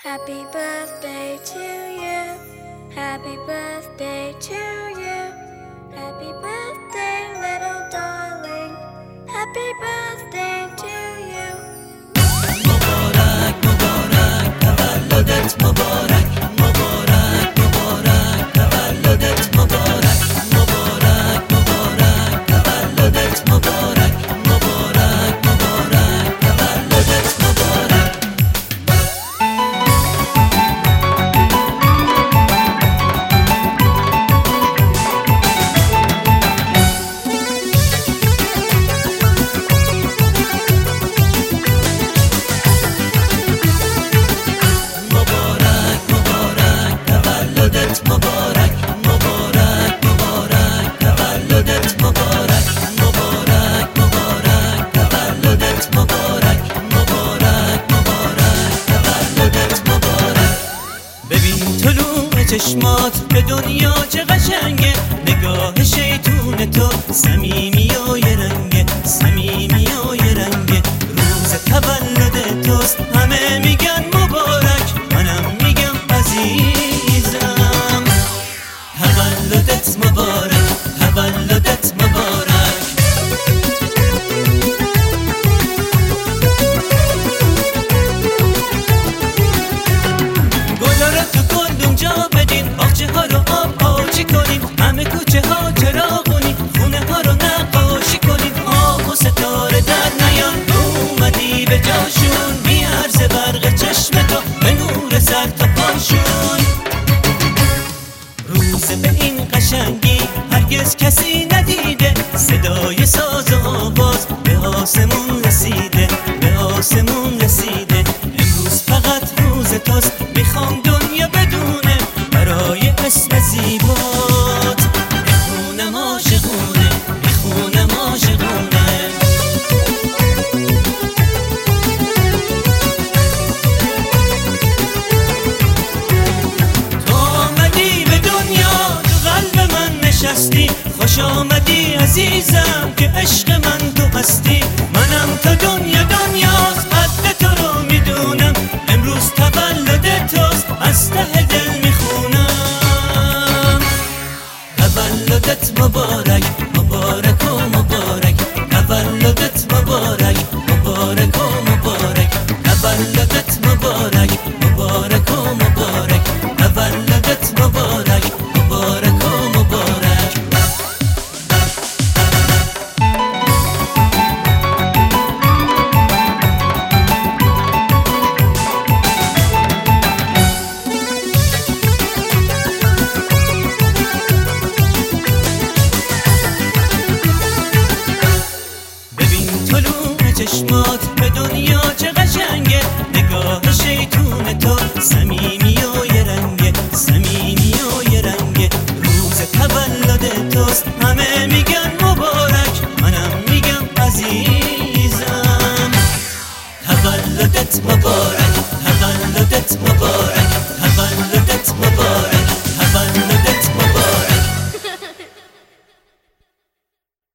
Happy birthday to you. Happy birthday to you. Happy birthday, little darling. Happy birthday to you. مبارک مبارک تولدت مبارک مبارک مبارک تولدت مبارک مبارک مبارک تولدت مبارک مبارک مبارک تولدت مبارک مبارک مبارک مبارک تولدت مبارک مبارک مبارک تولدت مبارک مبارک مبارک تولدت مبارک. ببین طلوع چشمات به دنیا چه قشنگه، نگاه شیطون تو صمیمی و یه رنگه، صمیمی و یه رنگه. روز تولد توست همه میگن مبارک، منم میگم عزیزم تولدت مبارک تولدت مبارک. گلا رو تو گلدون جا بدین، باغچه ها رو آب پاچی کنین، همه کوچه ها چراغونی، خونه ها رو نقاشی کنین. آه و ستاره در نیان اومدی به جاشون، میارزه برق چشم تو به نور سر تا پاشون. روز به این قشنگی هرگز کسی ندیده، صدای ساز و آواز به آسمون رسیده، به آسمون رسیده. امروز فقط روز توست، میخوام دنیا بدونه برای اسم زیبات میخونم عاشقونه، میخونم عاشقونه. خوش آمدی عزیزم که عشق من تو هستی، منم تا دنیا دنیاست قدر تو رو میدونم. امروز تولد توست از ته دل میخونم تولدت مبارک مبارک و مبارک تولدت مبارک مبارک و مبارک تولدت مبارک مبارک و مبارک تولدت مبارک مبارک و مبارک. چشمات به دنیا چه قشنگه، نگاه شیطون تو صمیمی و یه رنگه، صمیمی و یه رنگه. روز تولد توست همه میگن مبارک، منم میگم عزیزم تولدت مبارک تولدت مبارک تولدت مبارک.